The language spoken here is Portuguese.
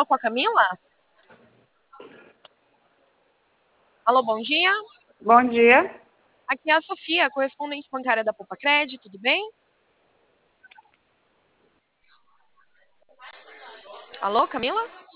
com a Camila? Alô, bom dia. Bom dia. Aqui é a Sofia, correspondente bancária da Poupa Cred, tudo bem? Alô, Camila?